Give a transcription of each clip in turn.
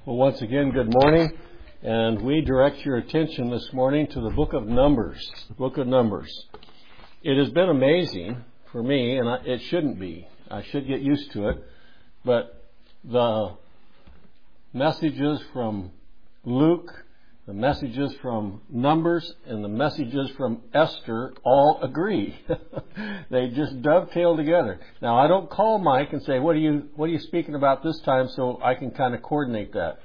Well, once again, good morning. And we direct your attention this morning to the book of Numbers. The book of Numbers. It has been amazing for me, and it shouldn't be. I should get used to it. But the messages from Luke, the messages from Numbers, and the messages from Esther all agree. They just dovetail together. Now, I don't call Mike and say, what are you speaking about this time, so I can kind of coordinate that.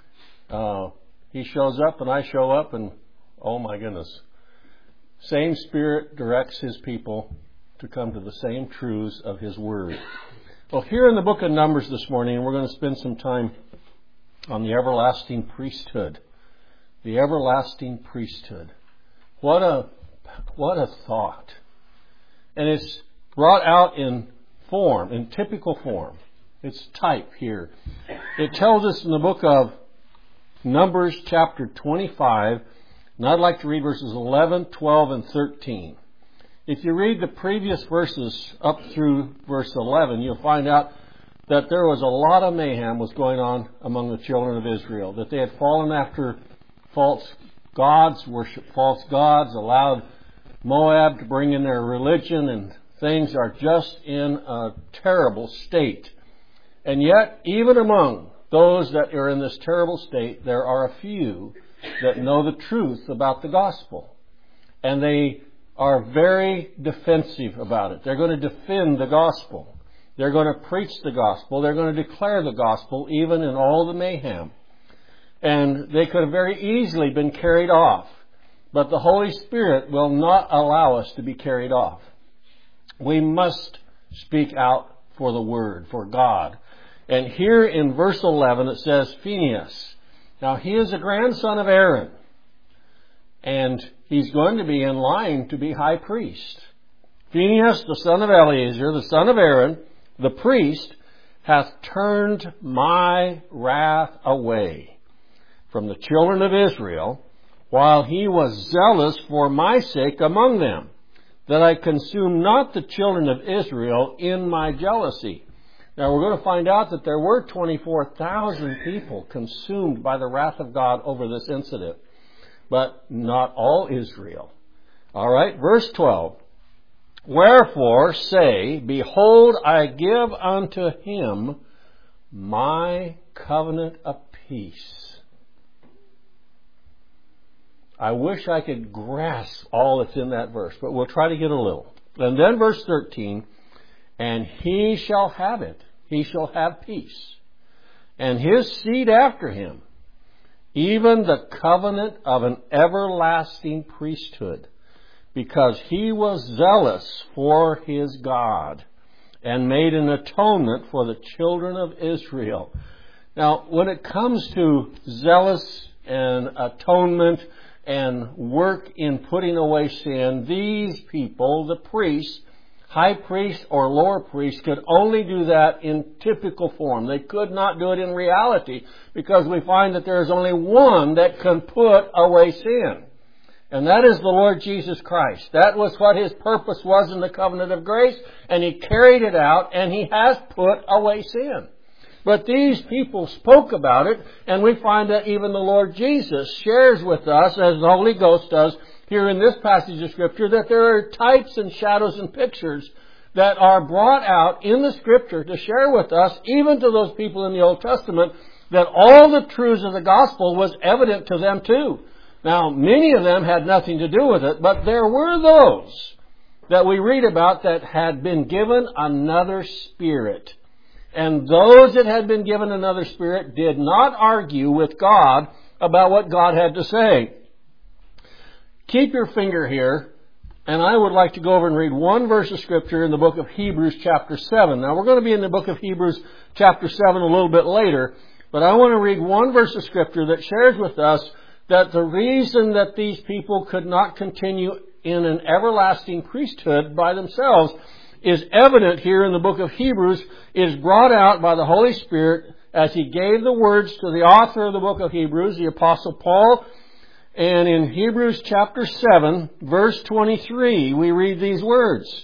He shows up and I show up, and oh my goodness. Same Spirit directs His people to come to the same truths of His Word. Well, here in the book of Numbers this morning, we're going to spend some time on the everlasting priesthood. The everlasting priesthood. What a thought. And it's brought out in form, in typical form. It's type here. It tells us in the book of Numbers chapter 25, and I'd like to read verses 11, 12, and 13. If you read the previous verses up through verse 11, you'll find out that there was a lot of mayhem was going on among the children of Israel, that they had fallen after false gods, worship false gods, allowed Moab to bring in their religion, and things are just in a terrible state. And yet, even among those that are in this terrible state, there are a few that know the truth about the gospel. And they are very defensive about it. They're going to defend the gospel. They're going to preach the gospel. They're going to declare the gospel even in all the mayhem. And they could have very easily been carried off. But the Holy Spirit will not allow us to be carried off. We must speak out for the Word, for God. And here in verse 11 it says, Phinehas. Now he is a grandson of Aaron. And he's going to be in line to be high priest. Phinehas, the son of Eleazar, the son of Aaron, the priest, hath turned my wrath away from the children of Israel, while he was zealous for my sake among them, that I consume not the children of Israel in my jealousy. Now we're going to find out that there were 24,000 people consumed by the wrath of God over this incident, but not all Israel. All right, verse 12. Wherefore say, Behold, I give unto him my covenant of peace. I wish I could grasp all that's in that verse, but we'll try to get a little. And then verse 13, and he shall have it. He shall have peace. And his seed after him, even the covenant of an everlasting priesthood, because he was zealous for his God, and made an atonement for the children of Israel. Now, when it comes to zealous and atonement and work in putting away sin, these people, the priests, high priest or lower priest, could only do that in typical form. They could not do it in reality, because we find that there is only one that can put away sin. And that is the Lord Jesus Christ. That was what His purpose was in the covenant of grace, and He carried it out, and He has put away sin. But these people spoke about it, and we find that even the Lord Jesus shares with us, as the Holy Ghost does here in this passage of Scripture, that there are types and shadows and pictures that are brought out in the Scripture to share with us, even to those people in the Old Testament, that all the truths of the gospel was evident to them too. Now, many of them had nothing to do with it, but there were those that we read about that had been given another spirit. And those that had been given another spirit did not argue with God about what God had to say. Keep your finger here, and I would like to go over and read one verse of Scripture in the book of Hebrews chapter 7. Now, we're going to be in the book of Hebrews chapter 7 a little bit later, but I want to read one verse of Scripture that shares with us that the reason that these people could not continue in an everlasting priesthood by themselves is evident here in the book of Hebrews, is brought out by the Holy Spirit as He gave the words to the author of the book of Hebrews, the Apostle Paul. And in Hebrews chapter 7, verse 23, we read these words.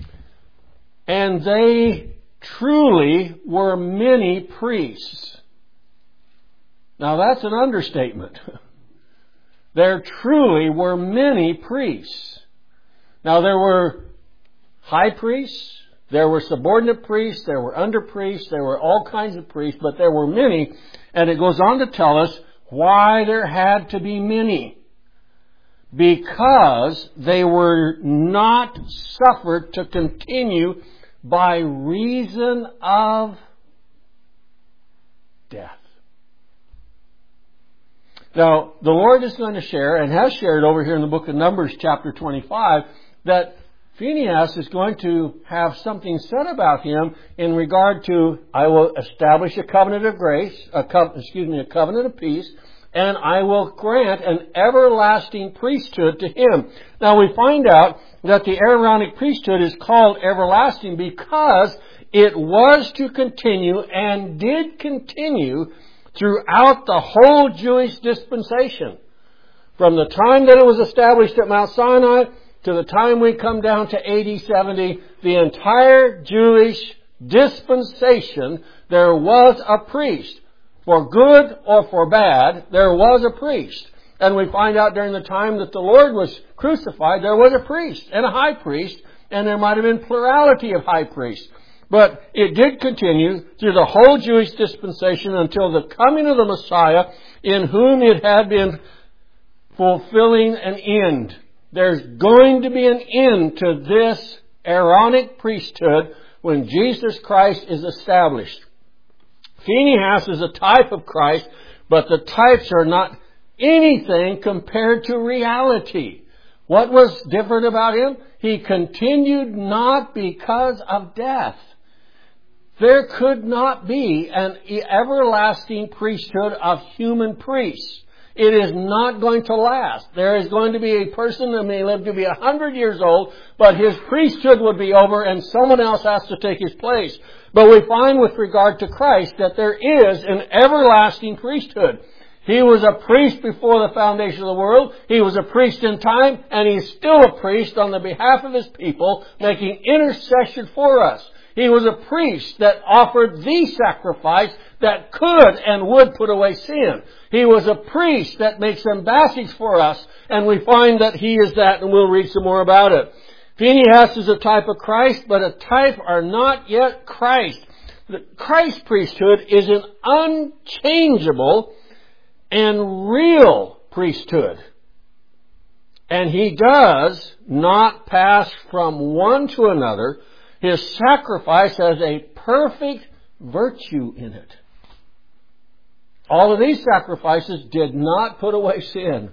And they truly were many priests Now that's an understatement. There truly were many priests. Now there were high priests, there were subordinate priests, there were under priests, there were all kinds of priests, but there were many. And it goes on to tell us why there had to be many. Because they were not suffered to continue by reason of death. Now, the Lord is going to share, and has shared over here in the book of Numbers, chapter 25, that Phinehas is going to have something said about him in regard to, I will establish a covenant of grace, a covenant of peace, and I will grant an everlasting priesthood to him. Now we find out that the Aaronic priesthood is called everlasting because it was to continue and did continue throughout the whole Jewish dispensation. From the time that it was established at Mount Sinai to the time we come down to AD 70, the entire Jewish dispensation, there was a priest. For good or for bad, there was a priest. And we find out during the time that the Lord was crucified, there was a priest and a high priest, and there might have been plurality of high priests. But it did continue through the whole Jewish dispensation until the coming of the Messiah, in whom it had been fulfilling an end. There's going to be an end to this Aaronic priesthood when Jesus Christ is established. Phinehas is a type of Christ, but the types are not anything compared to reality. What was different about him? He continued not because of death. There could not be an everlasting priesthood of human priests. It is not going to last. There is going to be a person that may live to be 100 years old, but his priesthood would be over and someone else has to take his place. But we find with regard to Christ that there is an everlasting priesthood. He was a priest before the foundation of the world. He was a priest in time, and he's still a priest on the behalf of his people, making intercession for us. He was a priest that offered the sacrifice that could and would put away sin. He was a priest that makes embassies for us, and we find that he is that, and we'll read some more about it. Phinehas is a type of Christ, but a type are not yet Christ. The Christ priesthood is an unchangeable and real priesthood. And he does not pass from one to another. His sacrifice has a perfect virtue in it. All of these sacrifices did not put away sin.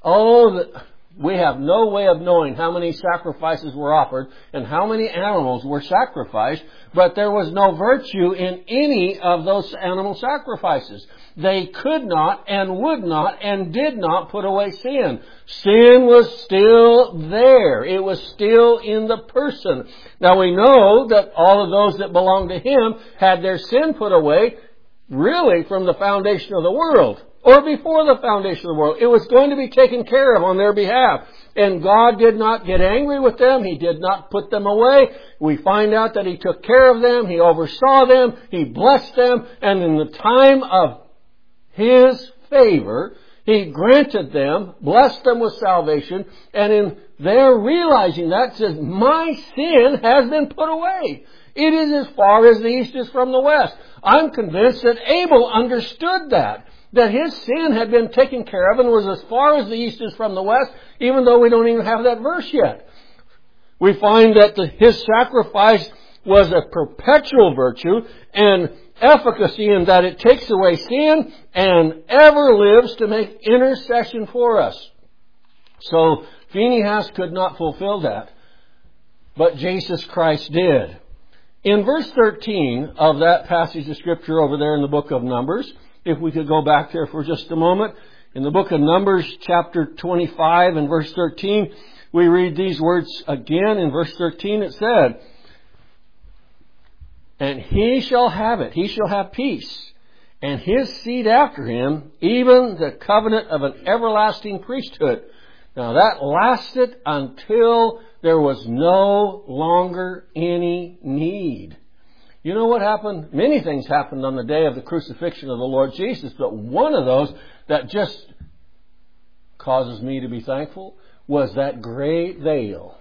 We have no way of knowing how many sacrifices were offered and how many animals were sacrificed, but there was no virtue in any of those animal sacrifices. They could not and would not and did not put away sin. Sin was still there. It was still in the person. Now we know that all of those that belonged to him had their sin put away really from the foundation of the world. Or before the foundation of the world. It was going to be taken care of on their behalf. And God did not get angry with them. He did not put them away. We find out that He took care of them. He oversaw them. He blessed them. And in the time of His favor, He granted them, blessed them with salvation. And in their realizing that, says, my sin has been put away. It is as far as the east is from the west. I'm convinced that Abel understood that his sin had been taken care of and was as far as the east is from the west, even though we don't even have that verse yet. We find that his sacrifice was a perpetual virtue and efficacy in that it takes away sin and ever lives to make intercession for us. So Phinehas could not fulfill that, but Jesus Christ did. In verse 13 of that passage of Scripture over there in the book of Numbers, if we could go back there for just a moment. In the book of Numbers, chapter 25 and verse 13, we read these words again. In verse 13 it said, and he shall have it, he shall have peace, and his seed after him, even the covenant of an everlasting priesthood. Now that lasted until there was no longer any need. You know what happened? Many things happened on the day of the crucifixion of the Lord Jesus, but one of those that just causes me to be thankful was that great veil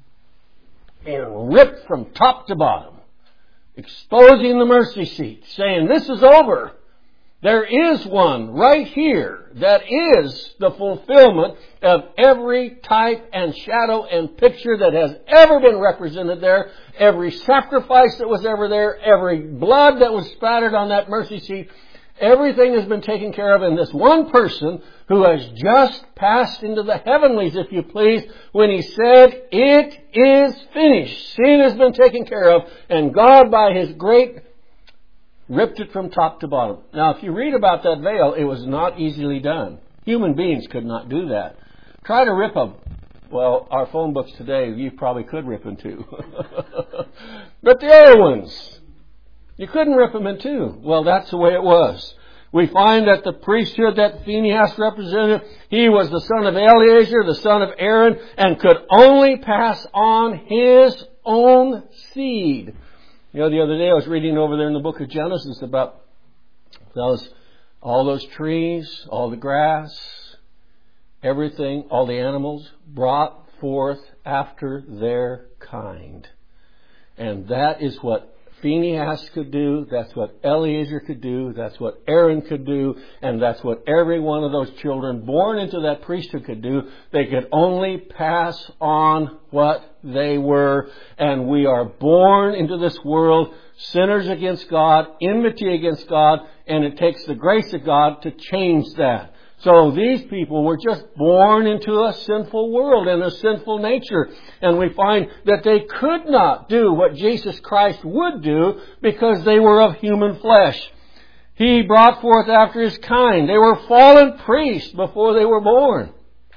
and ripped from top to bottom, exposing the mercy seat, saying, this is over. There is one right here that is the fulfillment of every type and shadow and picture that has ever been represented there, every sacrifice that was ever there, every blood that was spattered on that mercy seat. Everything has been taken care of in this one person who has just passed into the heavenlies, if you please, when he said, it is finished. Sin has been taken care of, and God, by His great, ripped it from top to bottom. Now, if you read about that veil, it was not easily done. Human beings could not do that. Try to rip our phone books today, you probably could rip in two. But the other ones, you couldn't rip them in two. Well, that's the way it was. We find that the priesthood that Phinehas represented, he was the son of Eleazar, the son of Aaron, and could only pass on his own seed. You know, the other day I was reading over there in the book of Genesis about all those trees, all the grass, everything, all the animals brought forth after their kind. And that is what Phinehas could do, that's what Eleazar could do, that's what Aaron could do, and that's what every one of those children born into that priesthood could do. They could only pass on what they were, and we are born into this world sinners against God, enmity against God, and it takes the grace of God to change that. So these people were just born into a sinful world and a sinful nature. And we find that they could not do what Jesus Christ would do because they were of human flesh. He brought forth after His kind. They were fallen priests before they were born,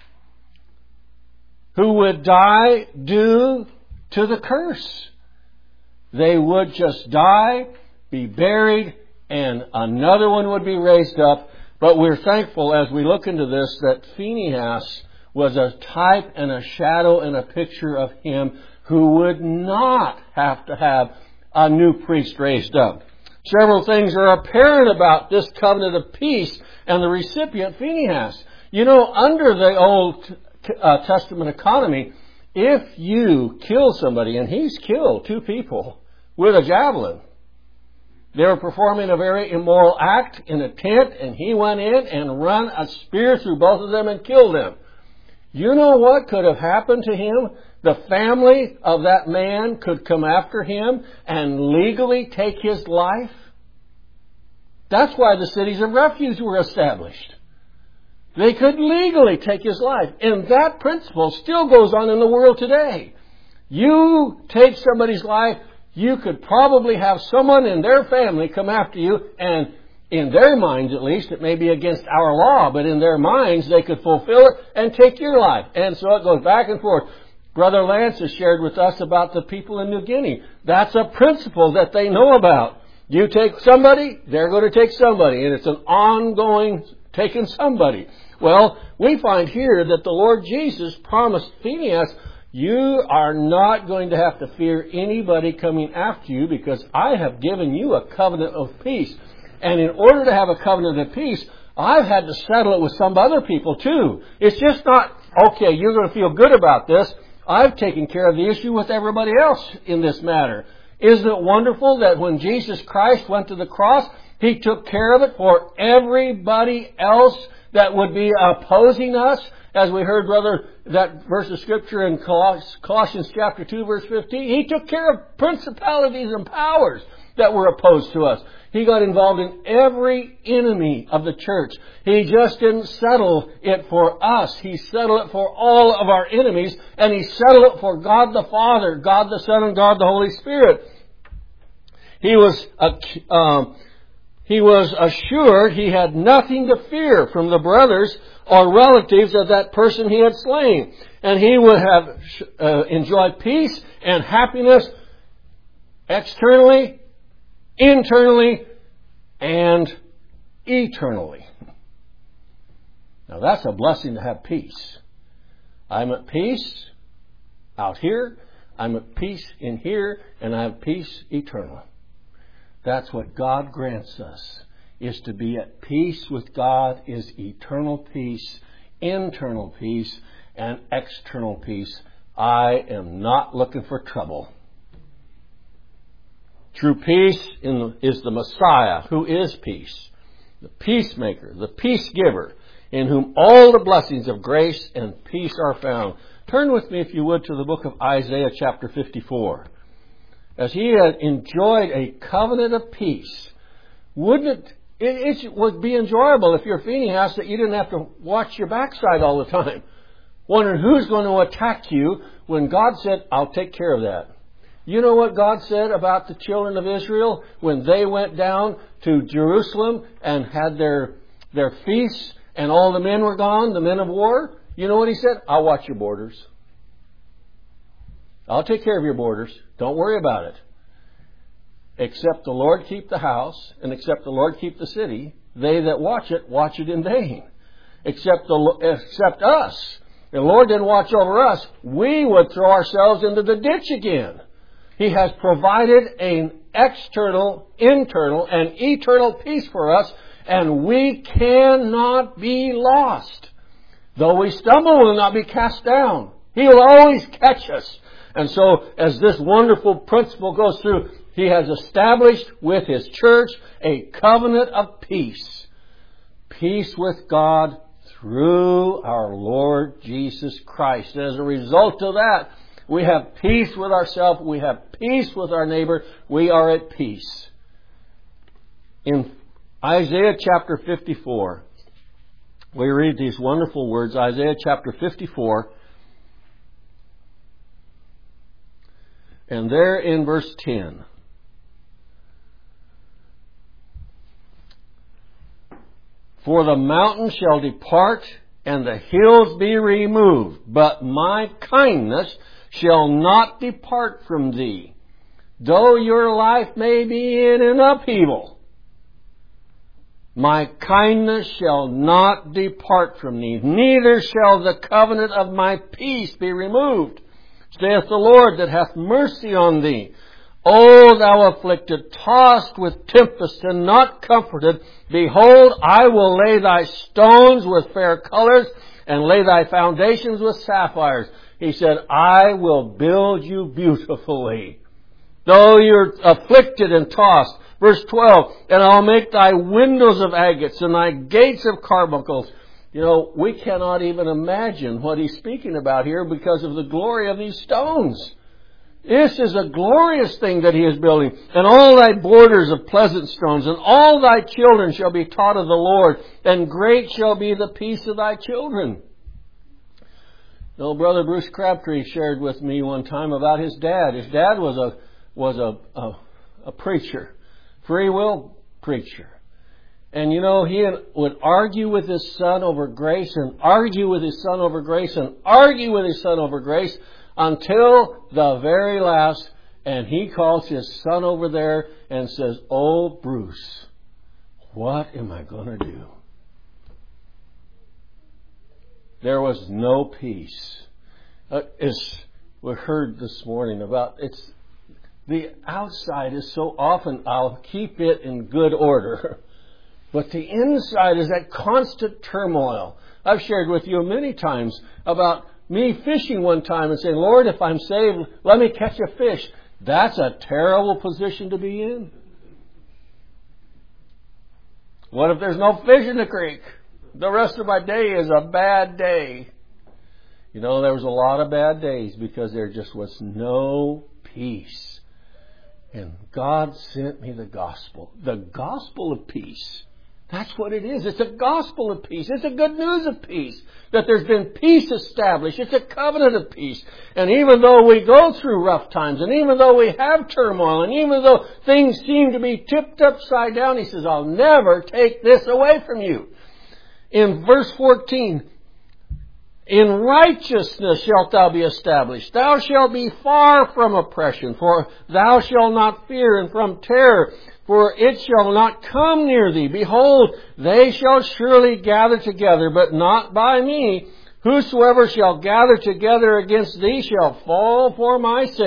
who would die due to the curse. They would just die, be buried, and another one would be raised up. But we're thankful as we look into this that Phinehas was a type and a shadow and a picture of him who would not have to have a new priest raised up. Several things are apparent about this covenant of peace and the recipient Phinehas. You know, under the Old Testament economy, if you kill somebody, and he's killed 2 people with a javelin, they were performing a very immoral act in a tent, and he went in and run a spear through both of them and killed them. You know what could have happened to him? The family of that man could come after him and legally take his life. That's why the cities of refuge were established. They could legally take his life. And that principle still goes on in the world today. You take somebody's life, you could probably have someone in their family come after you, and in their minds at least, it may be against our law, but in their minds they could fulfill it and take your life. And so it goes back and forth. Brother Lance has shared with us about the people in New Guinea. That's a principle that they know about. You take somebody, they're going to take somebody, and it's an ongoing taking somebody. Well, we find here that the Lord Jesus promised Phinehas, you are not going to have to fear anybody coming after you because I have given you a covenant of peace. And in order to have a covenant of peace, I've had to settle it with some other people too. It's just not, okay, you're going to feel good about this. I've taken care of the issue with everybody else in this matter. Isn't it wonderful that when Jesus Christ went to the cross, He took care of it for everybody else that would be opposing us? As we heard, brother, that verse of Scripture in Colossians chapter 2, verse 15, He took care of principalities and powers that were opposed to us. He got involved in every enemy of the church. He just didn't settle it for us. He settled it for all of our enemies, and He settled it for God the Father, God the Son, and God the Holy Spirit. He was assured he had nothing to fear from the brothers or relatives of that person he had slain. And he would have enjoyed peace and happiness externally, internally, and eternally. Now that's a blessing to have peace. I'm at peace out here, I'm at peace in here, and I have peace eternal. That's what God grants us, is to be at peace with God, is eternal peace, internal peace, and external peace. I am not looking for trouble. True peace is the Messiah, who is peace, the peacemaker, the peace giver, in whom all the blessings of grace and peace are found. Turn with me, if you would, to the book of Isaiah chapter 54. As he had enjoyed a covenant of peace, wouldn't it would be enjoyable if you're Phinehas that you didn't have to watch your backside all the time, wondering who's going to attack you, when God said, I'll take care of that. You know what God said about the children of Israel when they went down to Jerusalem and had their feasts and all the men were gone, the men of war? You know what He said? I'll watch your borders. I'll take care of your borders. Don't worry about it. Except the Lord keep the house, and except the Lord keep the city, they that watch it in vain. Except us. The Lord didn't watch over us. We would throw ourselves into the ditch again. He has provided an external, internal, and eternal peace for us, and we cannot be lost. Though we stumble, we will not be cast down. He will always catch us. And so, as this wonderful principle goes through, He has established with His church a covenant of peace. Peace with God through our Lord Jesus Christ. And as a result of that, we have peace with ourselves. We have peace with our neighbor. We are at peace. In Isaiah chapter 54, we read these wonderful words. Isaiah chapter 54. And there in verse 10. For the mountains shall depart and the hills be removed, but my kindness shall not depart from thee. Though your life may be in an upheaval, my kindness shall not depart from thee, neither shall the covenant of my peace be removed, saith the Lord that hath mercy on thee. O thou afflicted, tossed with tempest and not comforted, behold, I will lay thy stones with fair colors and lay thy foundations with sapphires. He said, I will build you beautifully. Though you're afflicted and tossed. Verse 12, and I'll make thy windows of agates and thy gates of carbuncles. You know, we cannot even imagine what he's speaking about here because of the glory of these stones. This is a glorious thing that he is building. And all thy borders of pleasant stones, and all thy children shall be taught of the Lord, and great shall be the peace of thy children. You know, Brother Bruce Crabtree shared with me one time about his dad. His dad was a preacher, free will preacher. And you know, he would argue with his son over grace, and argue with his son over grace, and argue with his son over grace, until the very last, and he calls his son over there and says, oh, Bruce, what am I going to do? There was no peace. As we heard this morning about, the outside is so often, I'll keep it in good order. But the inside is that constant turmoil. I've shared with you many times about me fishing one time and saying, Lord, if I'm saved, let me catch a fish. That's a terrible position to be in. What if there's no fish in the creek? The rest of my day is a bad day. You know, there was a lot of bad days because there just was no peace. And God sent me the gospel of peace. That's what it is. It's a gospel of peace. It's a good news of peace. That there's been peace established. It's a covenant of peace. And even though we go through rough times, and even though we have turmoil, and even though things seem to be tipped upside down, He says, I'll never take this away from you. In verse 14, in righteousness shalt thou be established. Thou shalt be far from oppression, for thou shalt not fear, and from terror, for it shall not come near thee. Behold, they shall surely gather together, but not by me. Whosoever shall gather together against thee shall fall for my sake.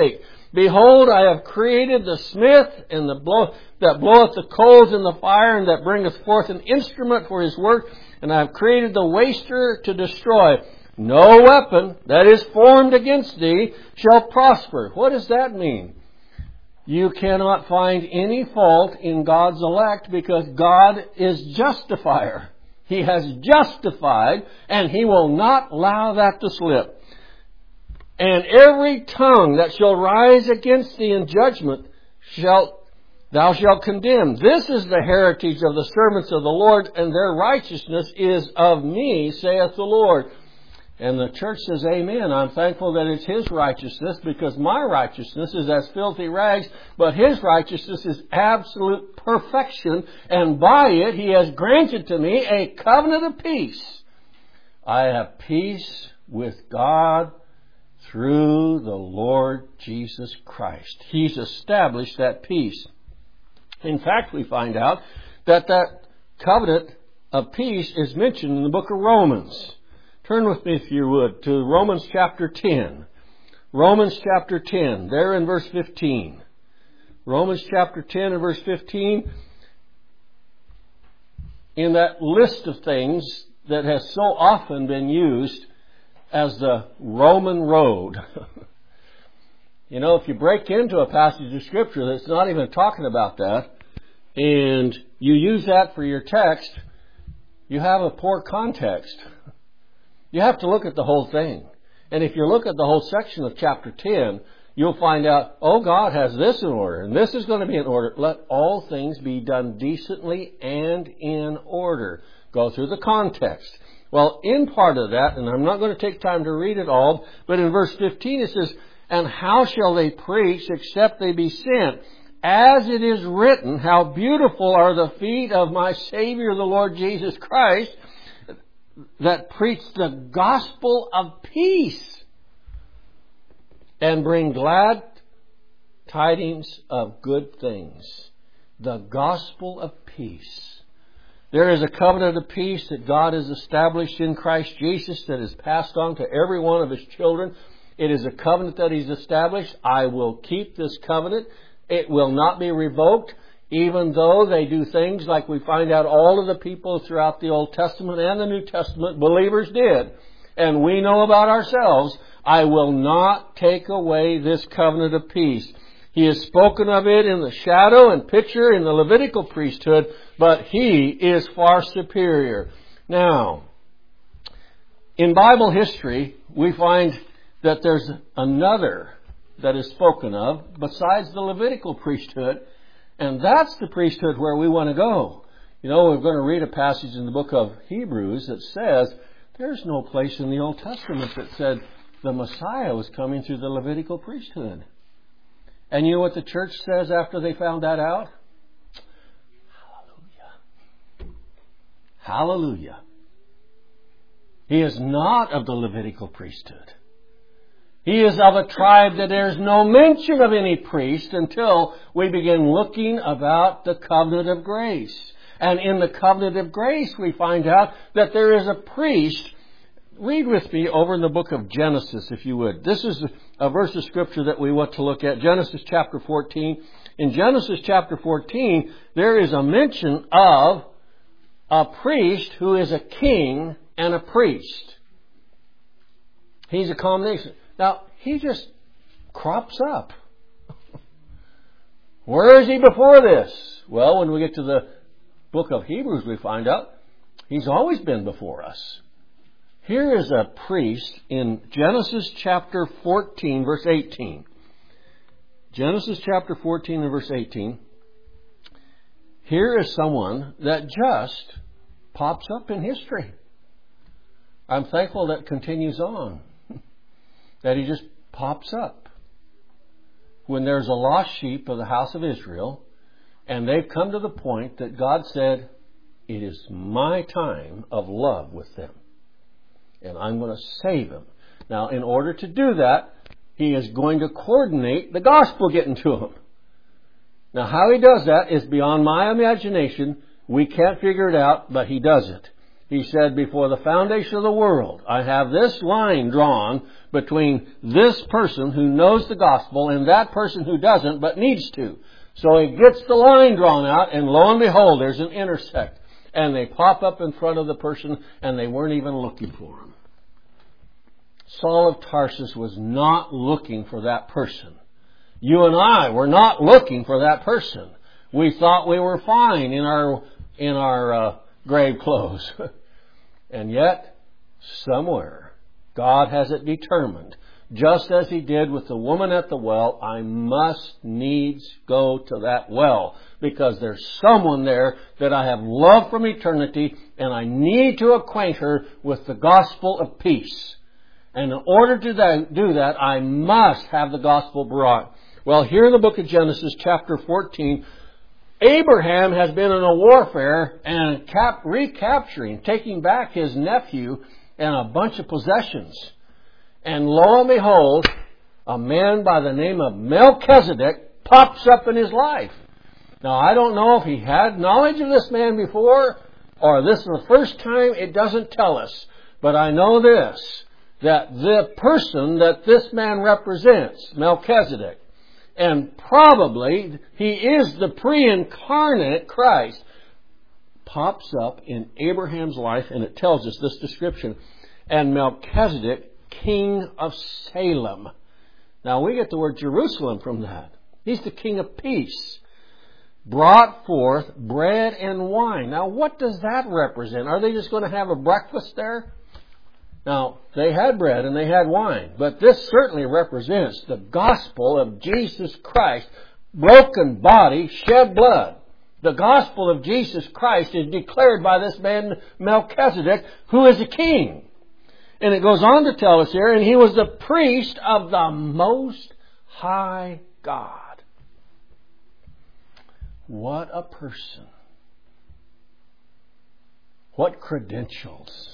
Behold, I have created the smith and that bloweth the coals in the fire, and that bringeth forth an instrument for his work, and I have created the waster to destroy. No weapon that is formed against thee shall prosper. What does that mean? You cannot find any fault in God's elect because God is justifier. He has justified, and He will not allow that to slip. And every tongue that shall rise against thee in judgment thou shalt condemn. This is the heritage of the servants of the Lord, and their righteousness is of me, saith the Lord. And the church says, amen. I'm thankful that it's His righteousness, because my righteousness is as filthy rags, but His righteousness is absolute perfection, and by it He has granted to me a covenant of peace. I have peace with God through the Lord Jesus Christ. He's established that peace. In fact, we find out that covenant of peace is mentioned in the book of Romans. Turn with me, if you would, to Romans chapter 10. Romans chapter 10, there in verse 15. Romans chapter 10 and verse 15. In that list of things that has so often been used as the Roman road. You know, if you break into a passage of Scripture that's not even talking about that, and you use that for your text, you have a poor context. You have to look at the whole thing. And if you look at the whole section of chapter 10, you'll find out, oh, God has this in order, and this is going to be in order. Let all things be done decently and in order. Go through the context. Well, in part of that, and I'm not going to take time to read it all, but in verse 15 it says, and how shall they preach except they be sent? As it is written, how beautiful are the feet of my Savior, the Lord Jesus Christ, that preach the gospel of peace and bring glad tidings of good things. The gospel of peace. There is a covenant of peace that God has established in Christ Jesus that is passed on to every one of His children. It is a covenant that He's established. I will keep this covenant. It will not be revoked, even though they do things like we find out all of the people throughout the Old Testament and the New Testament, believers did. And we know about ourselves. I will not take away this covenant of peace. He has spoken of it in the shadow and picture in the Levitical priesthood, but He is far superior. Now, in Bible history, we find that there's another that is spoken of besides the Levitical priesthood, and that's the priesthood where we want to go. You know, we're going to read a passage in the book of Hebrews that says there's no place in the Old Testament that said the Messiah was coming through the Levitical priesthood. And you know what the church says after they found that out? Hallelujah. Hallelujah. He is not of the Levitical priesthood. He is of a tribe that there's no mention of any priest until we begin looking about the covenant of grace. And in the covenant of grace we find out that there is a priest. Read with me over in the book of Genesis, if you would. This is a verse of Scripture that we want to look at. Genesis chapter 14. In Genesis chapter 14, there is a mention of a priest who is a king and a priest. He's a combination. Now, he just crops up. Where is he before this? Well, when we get to the book of Hebrews, we find out he's always been before us. Here is a priest in Genesis chapter 14, verse 18. Genesis chapter 14 and verse 18. Here is someone that just pops up in history. I'm thankful that continues on. That he just pops up. When there's a lost sheep of the house of Israel, and they've come to the point that God said, it is my time of love with them. And I'm going to save them. Now, in order to do that, He is going to coordinate the gospel getting to them. Now, how He does that is beyond my imagination. We can't figure it out, but He does it. He said, before the foundation of the world, I have this line drawn between this person who knows the gospel and that person who doesn't but needs to. So he gets the line drawn out, and lo and behold, there's an intersect. And they pop up in front of the person, and they weren't even looking for him. Saul of Tarsus was not looking for that person. You and I were not looking for that person. We thought we were fine in our grave clothes. And yet, somewhere, God has it determined, just as He did with the woman at the well, I must needs go to that well, because there's someone there that I have loved from eternity, and I need to acquaint her with the gospel of peace. And in order to do that, I must have the gospel brought. Well, here in the book of Genesis, chapter 14, Abraham has been in a warfare and recapturing, taking back his nephew and a bunch of possessions. And lo and behold, a man by the name of Melchizedek pops up in his life. Now, I don't know if he had knowledge of this man before, or this is the first time. It doesn't tell us. But I know this, that the person that this man represents, Melchizedek, and probably he is the pre-incarnate Christ, pops up in Abraham's life, and it tells us this description. And Melchizedek, king of Salem. Now we get the word Jerusalem from that. He's the king of peace. Brought forth bread and wine. Now what does that represent? Are they just going to have a breakfast there? Now, they had bread and they had wine, but this certainly represents the gospel of Jesus Christ, broken body, shed blood. The gospel of Jesus Christ is declared by this man Melchizedek, who is a king. And it goes on to tell us here, and he was the priest of the Most High God. What a person. What credentials.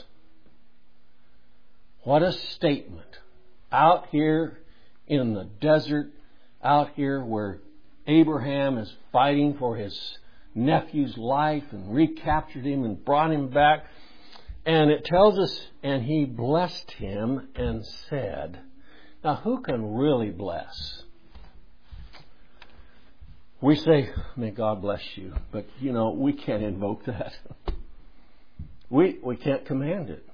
What a statement. Out here in the desert, out here where Abraham is fighting for his nephew's life and recaptured him and brought him back. And it tells us, and he blessed him and said. Now, who can really bless? We say, may God bless you. But, we can't invoke that. We can't command it.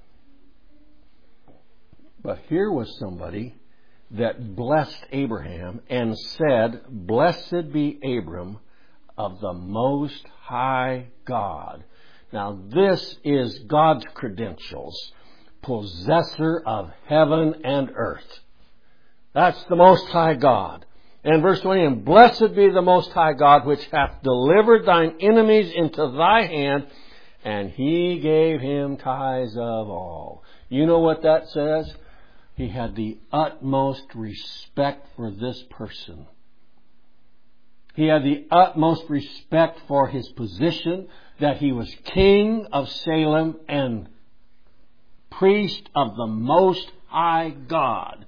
But here was somebody that blessed Abraham and said, blessed be Abram of the Most High God. Now this is God's credentials, possessor of heaven and earth. That's the Most High God. And verse 20, and blessed be the Most High God, which hath delivered thine enemies into thy hand, and He gave him tithes of all. You know what that says? He had the utmost respect for this person. He had the utmost respect for his position, that he was king of Salem and priest of the Most High God.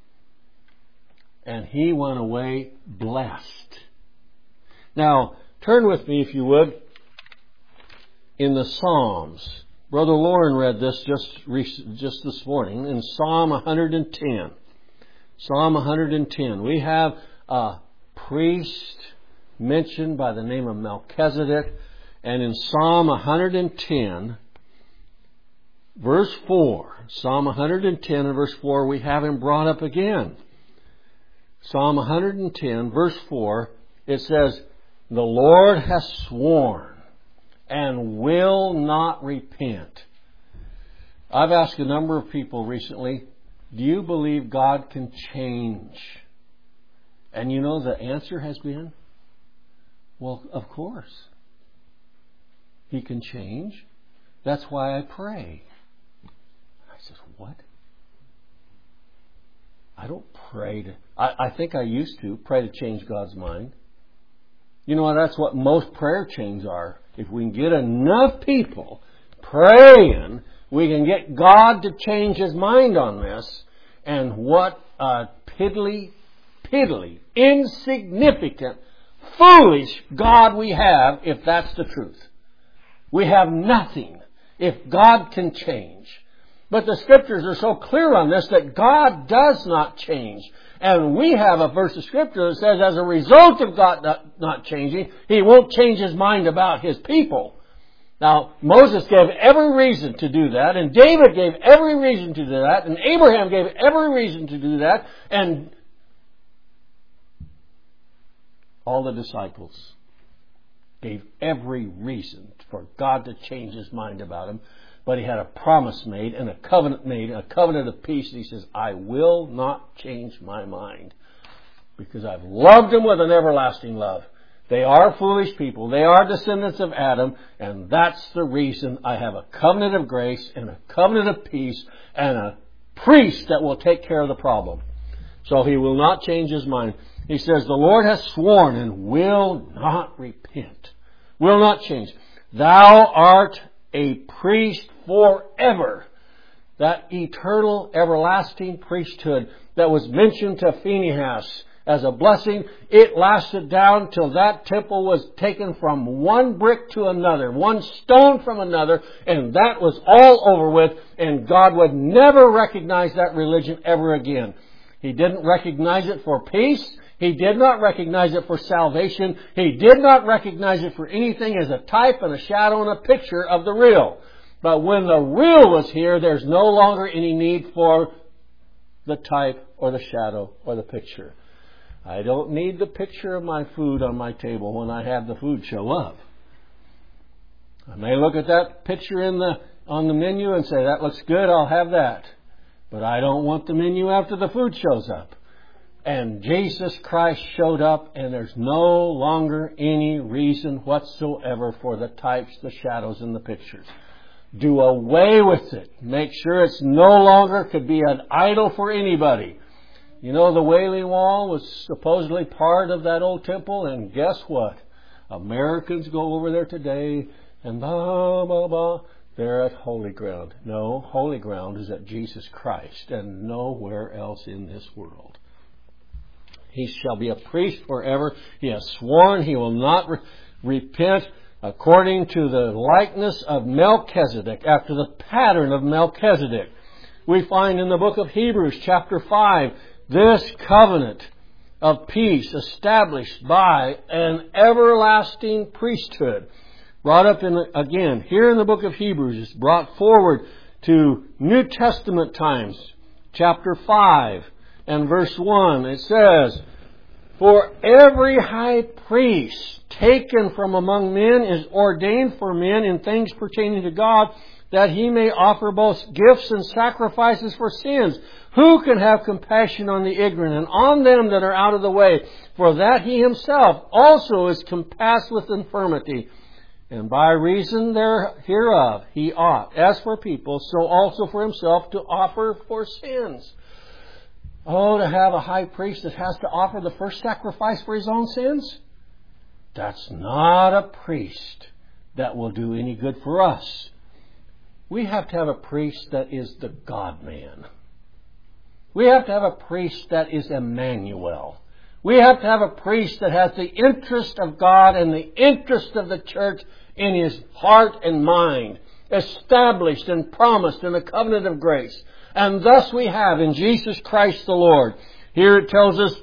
And he went away blessed. Now, turn with me, if you would, in the Psalms. Brother Lauren read this just this morning in Psalm 110. Psalm 110. We have a priest mentioned by the name of Melchizedek. And in Psalm 110, verse 4, Psalm 110 and verse 4, we have him brought up again. Psalm 110, verse 4, it says, the Lord has sworn and will not repent. I've asked a number of people recently, do you believe God can change? And the answer has been, well, of course. He can change. That's why I pray. I said, what? I don't pray to... I think I used to pray to change God's mind. That's what most prayer chains are. If we can get enough people praying, we can get God to change His mind on this. And what a piddly, insignificant, foolish God we have if that's the truth. We have nothing. if God can change. But the Scriptures are so clear on this that God does not change. And we have a verse of Scripture that says as a result of God not changing, He won't change His mind about His people. Now, Moses gave every reason to do that, and David gave every reason to do that, and Abraham gave every reason to do that, and all the disciples gave every reason for God to change His mind about Him. But He had a promise made and a covenant of peace. And He says, I will not change my mind because I've loved them with an everlasting love. They are foolish people. They are descendants of Adam. And that's the reason I have a covenant of grace and a covenant of peace and a priest that will take care of the problem. So He will not change His mind. He says, the Lord has sworn and will not repent. Will not change. Thou art a priest forever. That eternal, everlasting priesthood that was mentioned to Phinehas as a blessing, it lasted down till that temple was taken from one brick to another, one stone from another, and that was all over with, and God would never recognize that religion ever again. He didn't recognize it for peace. He did not recognize it for salvation. He did not recognize it for anything as a type and a shadow and a picture of the real. But when the real was here, there's no longer any need for the type or the shadow or the picture. I don't need the picture of my food on my table when I have the food show up. I may look at that picture on the menu and say, that looks good, I'll have that. But I don't want the menu after the food shows up. And Jesus Christ showed up, and there's no longer any reason whatsoever for the types, the shadows, and the pictures. Do away with it. Make sure it's no longer could be an idol for anybody. You know, the Wailing Wall was supposedly part of that old temple, and guess what? Americans go over there today, and blah, blah, blah. They're at holy ground. No, holy ground is at Jesus Christ, and nowhere else in this world. He shall be a priest forever. He has sworn he will not repent according to the likeness of Melchizedek, after the pattern of Melchizedek. We find in the book of Hebrews chapter 5, this covenant of peace established by an everlasting priesthood. Brought up again, here in the book of Hebrews, it's brought forward to New Testament times, chapter 5. And verse 1, it says, for every high priest taken from among men is ordained for men in things pertaining to God, that he may offer both gifts and sacrifices for sins. Who can have compassion on the ignorant and on them that are out of the way? For that he himself also is compassed with infirmity. And by reason hereof he ought, as for people, so also for himself, to offer for sins. Oh, to have a high priest that has to offer the first sacrifice for his own sins? That's not a priest that will do any good for us. We have to have a priest that is the God-man. We have to have a priest that is Emmanuel. We have to have a priest that has the interest of God and the interest of the church in his heart and mind, established and promised in the covenant of grace. And thus we have in Jesus Christ the Lord. Here it tells us,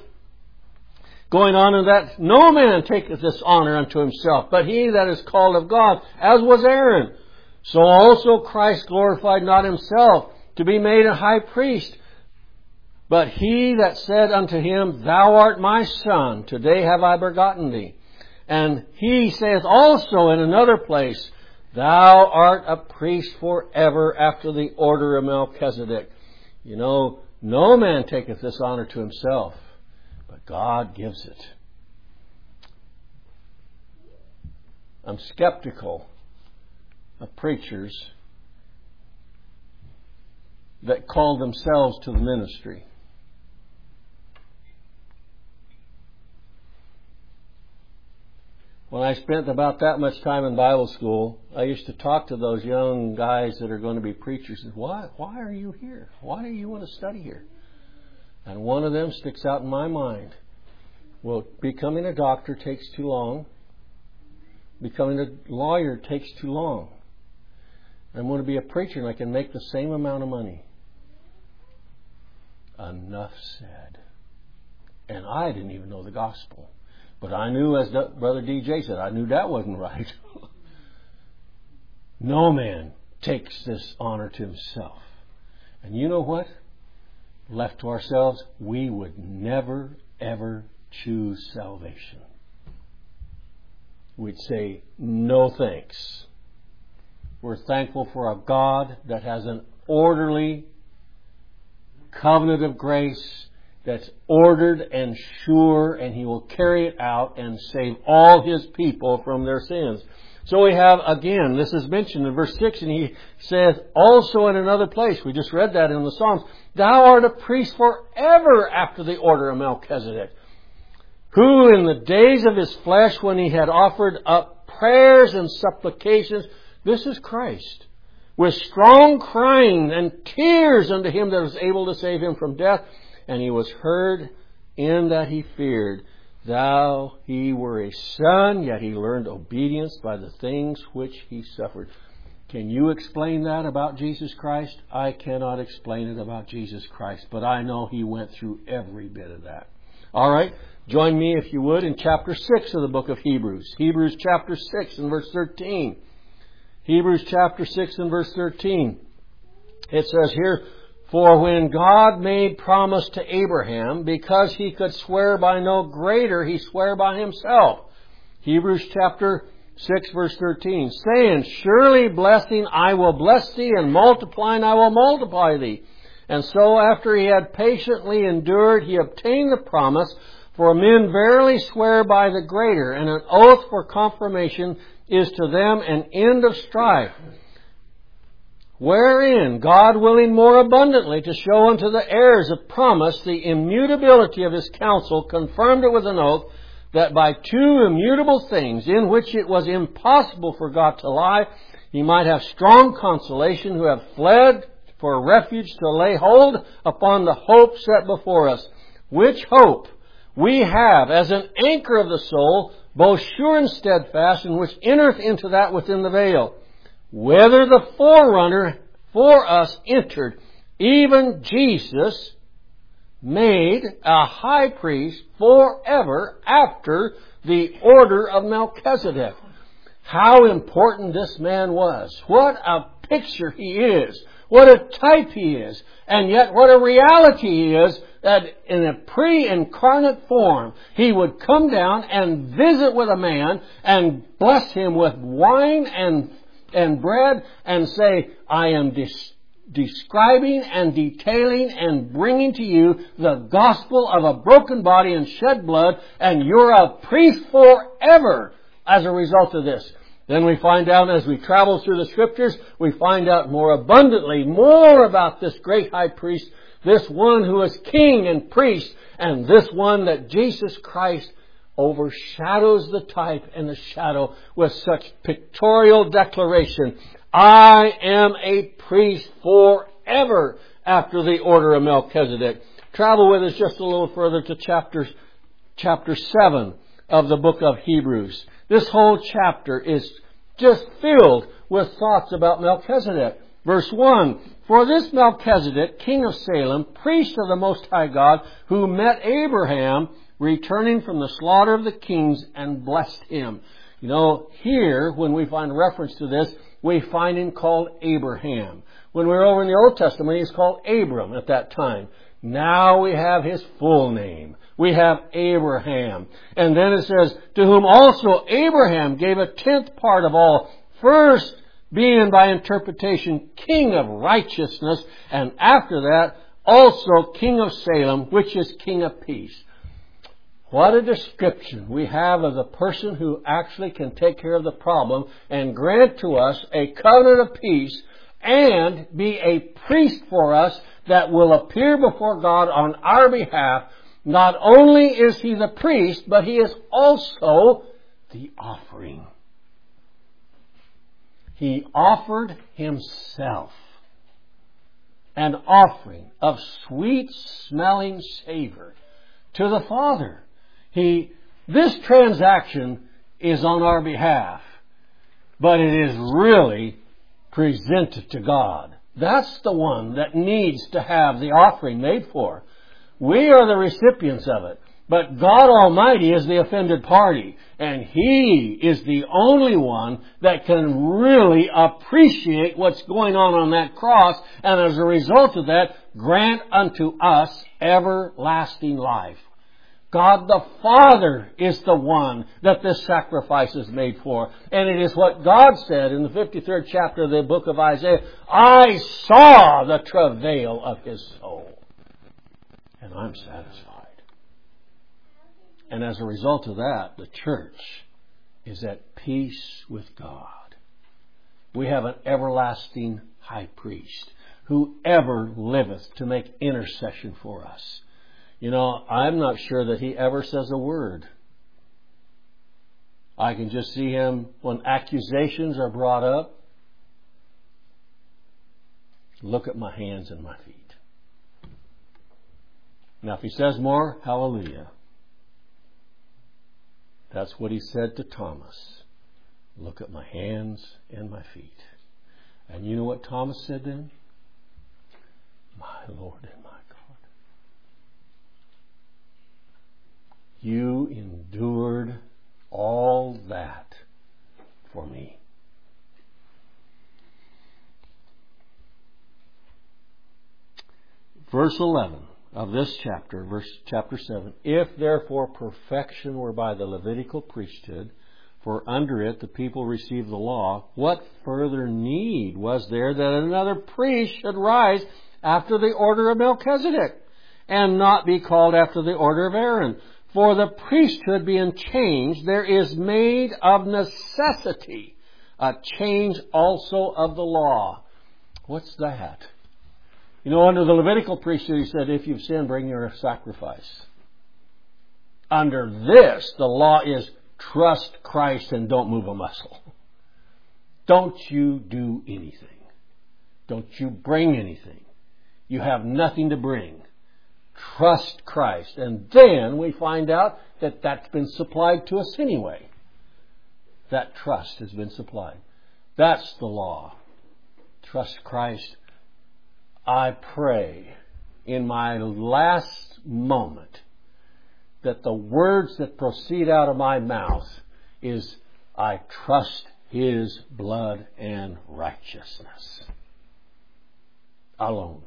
going on in that, no man taketh this honor unto himself, but he that is called of God, as was Aaron. So also Christ glorified not himself to be made a high priest, but he that said unto him, Thou art my son, today have I begotten thee. And he saith also in another place, Thou art a priest forever after the order of Melchizedek. You know, no man taketh this honor to himself, but God gives it. I'm skeptical of preachers that call themselves to the ministry. When I spent about that much time in Bible school, I used to talk to those young guys that are going to be preachers. And why are you here? Why do you want to study here? And one of them sticks out in my mind. Well, becoming a doctor takes too long. Becoming a lawyer takes too long. I'm going to be a preacher and I can make the same amount of money. Enough said. And I didn't even know the gospel. But I knew, as Brother DJ said, I knew that wasn't right. No man takes this honor to himself. And you know what? Left to ourselves, we would never, ever choose salvation. We'd say, no thanks. We're thankful for a God that has an orderly covenant of grace that's ordered and sure, and He will carry it out and save all His people from their sins. So we have, again, this is mentioned in verse 6, and He says also in another place, we just read that in the Psalms, Thou art a priest forever after the order of Melchizedek, who in the days of His flesh, when He had offered up prayers and supplications, this is Christ, with strong crying and tears unto Him that was able to save him from death, and He was heard in that He feared. Though He were a son, yet He learned obedience by the things which He suffered. Can you explain that about Jesus Christ? I cannot explain it about Jesus Christ, but I know He went through every bit of that. All right, join me if you would in chapter 6 of the book of Hebrews. Hebrews chapter 6 and verse 13. Hebrews chapter 6 and verse 13. It says here, For when God made promise to Abraham, because he could swear by no greater, He sware by Himself. Hebrews chapter 6 verse 13. Saying, Surely blessing I will bless thee, and multiplying I will multiply thee. And so after he had patiently endured, he obtained the promise. For men verily swear by the greater, and an oath for confirmation is to them an end of strife. Wherein, God willing more abundantly to show unto the heirs of promise the immutability of His counsel, confirmed it with an oath, that by two immutable things, in which it was impossible for God to lie, He might have strong consolation who have fled for refuge to lay hold upon the hope set before us. Which hope we have as an anchor of the soul, both sure and steadfast, and which entereth into that within the veil, whither the forerunner for us entered, even Jesus, made a high priest forever after the order of Melchizedek. How important this man was. What a picture he is. What a type he is. And yet what a reality he is, that in a pre-incarnate form, He would come down and visit with a man and bless him with wine and bread and say, I am describing and detailing and bringing to you the gospel of a broken body and shed blood, and you're a priest forever as a result of this. Then we find out as we travel through the Scriptures, we find out more abundantly more about this great high priest, this one who is king and priest, and this one that Jesus Christ overshadows the type and the shadow with such pictorial declaration. I am a priest forever after the order of Melchizedek. Travel with us just a little further to chapter 7 of the book of Hebrews. This whole chapter is just filled with thoughts about Melchizedek. Verse 1, For this Melchizedek, king of Salem, priest of the Most High God, who met Abraham, returning from the slaughter of the kings, and blessed him. You know, here, when we find reference to this, we find him called Abraham. When we're over in the Old Testament, he's called Abram at that time. Now we have his full name. We have Abraham. And then it says, to whom also Abraham gave a 10th part of all, first being by interpretation king of righteousness, and after that also king of Salem, which is king of peace. What a description we have of the person who actually can take care of the problem and grant to us a covenant of peace and be a priest for us that will appear before God on our behalf. Not only is He the priest, but He is also the offering. He offered Himself, an offering of sweet-smelling savor to the Father. This transaction is on our behalf, but it is really presented to God. That's the one that needs to have the offering made for. We are the recipients of it. But God Almighty is the offended party. And He is the only one that can really appreciate what's going on that cross. And as a result of that, grant unto us everlasting life. God the Father is the one that this sacrifice is made for. And it is what God said in the 53rd chapter of the book of Isaiah. I saw the travail of His soul, and I'm satisfied. And as a result of that, the church is at peace with God. We have an everlasting high priest who ever liveth to make intercession for us. You know, I'm not sure that He ever says a word. I can just see Him when accusations are brought up. Look at my hands and my feet. Now, if He says more, hallelujah. That's what He said to Thomas. Look at my hands and my feet. And you know what Thomas said then? My Lord and my God. You endured all that for me. Verse 11 of this chapter, chapter 7. If therefore perfection were by the Levitical priesthood, for under it the people received the law, what further need was there that another priest should rise after the order of Melchizedek, and not be called after the order of Aaron? For the priesthood being changed, there is made of necessity a change also of the law. What's that? You know, under the Levitical priesthood, He said, if you've sinned, bring your sacrifice. Under this, the law is trust Christ and don't move a muscle. Don't you do anything. Don't you bring anything. You have nothing to bring. Trust Christ. And then we find out that that's been supplied to us anyway. That trust has been supplied. That's the law. Trust Christ. I pray in my last moment that the words that proceed out of my mouth is, I trust His blood and righteousness alone.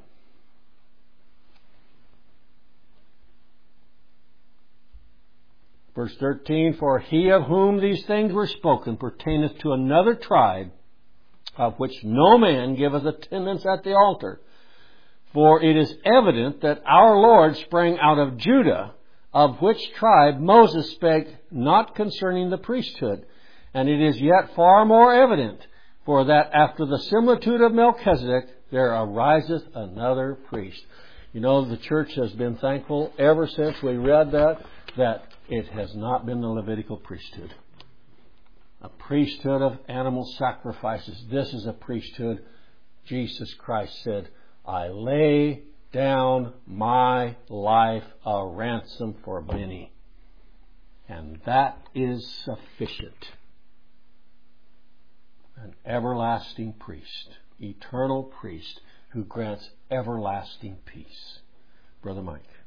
Verse 13, for He of whom these things were spoken pertaineth to another tribe, of which no man giveth attendance at the altar. For it is evident that our Lord sprang out of Judah, of which tribe Moses spake not concerning the priesthood. And it is yet far more evident, for that after the similitude of Melchizedek there ariseth another priest. You know, the church has been thankful ever since we read that it has not been the Levitical priesthood. A priesthood of animal sacrifices. This is a priesthood. Jesus Christ said, I lay down my life a ransom for many. And that is sufficient. An everlasting priest, eternal priest, who grants everlasting peace. Brother Mike.